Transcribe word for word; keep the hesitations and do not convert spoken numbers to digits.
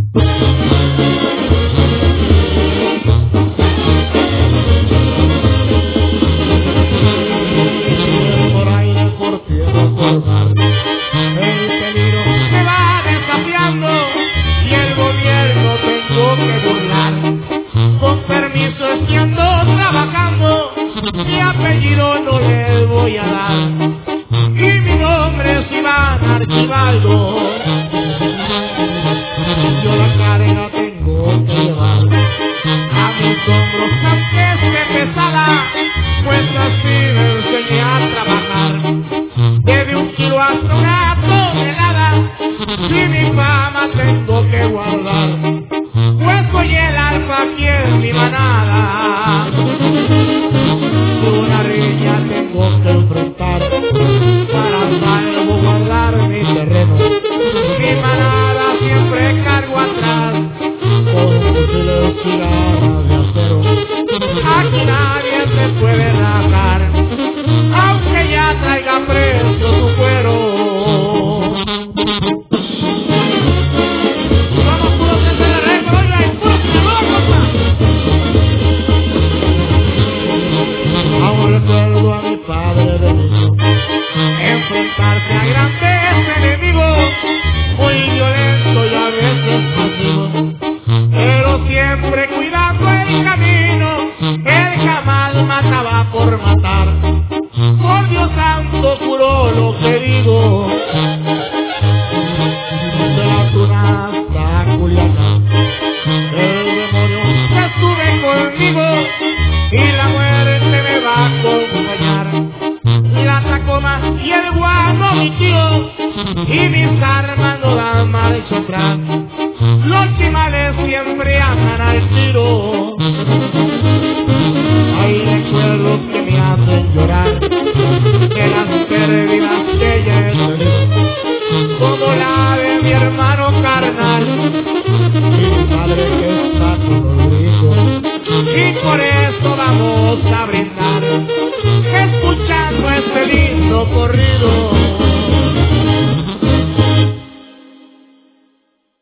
Mi apellido no le voy a dar, y mi nombre es Iván Archibaldo. Yo la cadena tengo que llevar a mis hombros, aunque esté pesada, pues así me enseñé a trabajar. Desde un kilo hasta una tonelada, y mi fama tengo que guardar, pues soy el alfa aquí en mi manada. Una riña tengo que enfrentar para salvaguardar mi terreno. Mi manada siempre cargo atrás con fusiles y garras de acero. Aquí nadie se puede rajar, aunque ya traiga precio su cuero. Somos puros de ser récord, oiga, y puros de loco. Aún recuerdo a mi padre de niño enfrentarse a grandes enemigos, muy violento y a veces pasivo, pero siempre cuidando el camino. Él jamás mataba por matar, por Dios santo juró lo que digo. De la Tuna hasta Culiacán, el demonio se sube conmigo y la muerte me va a acompañar. La Tacoma y el Guano mi tío, y mis armas no dan marcha atrás. Los chimales siempre andan al tiro. Hay recuerdos que me hacen llorar de las pérdidas que ya he tenido, como la de mi hermano carnal y mi padre que está con los hijos, y por eso vamos a brindar.